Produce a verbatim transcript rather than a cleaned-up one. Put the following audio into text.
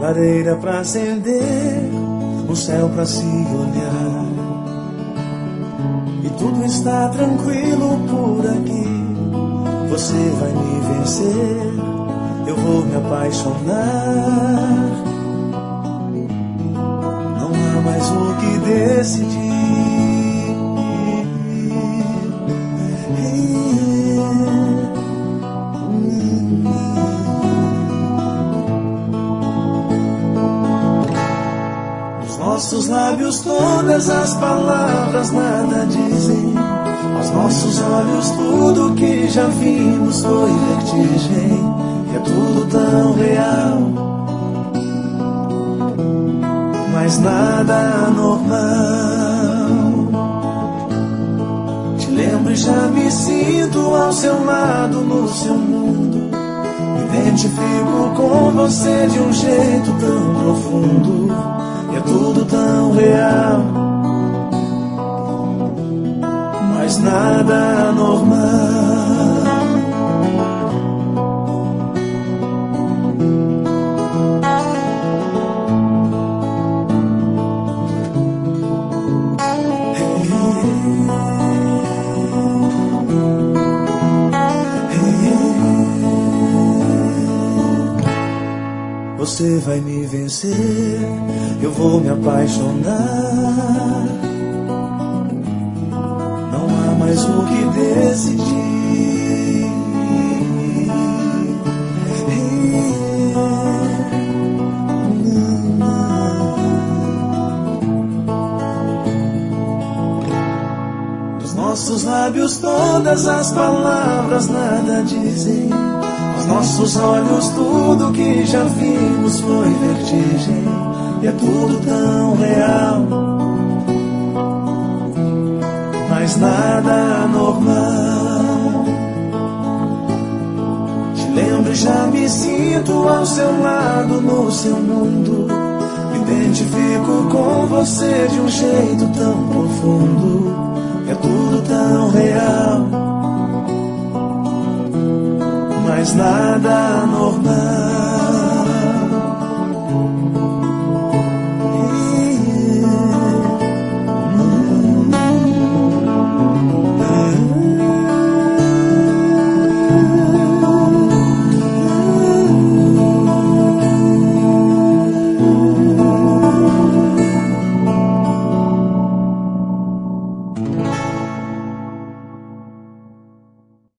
lareira pra acender, o céu pra se olhar. E tudo está tranquilo por aqui. Você vai me vencer, eu vou me apaixonar. Não há mais o que decidir. Nossos lábios todas as palavras nada dizem. Aos nossos olhos tudo que já vimos foi vertigem. E é tudo tão real, mas nada normal. Te lembro e já me sinto ao seu lado no seu mundo. Me identifico com você de um jeito tão profundo. É tudo tão real, mas nada normal. Hey, hey, hey. Você vai me vencer, eu vou me apaixonar. Não há mais o que decidir. Dos nossos lábios todas as palavras nada dizem. Aos nossos olhos tudo que já vimos foi vertigem. E é tudo tão real, mas nada normal. Te lembro e já me sinto ao seu lado no seu mundo. Me identifico com você de um jeito tão profundo. É tudo tão real, mas nada normal.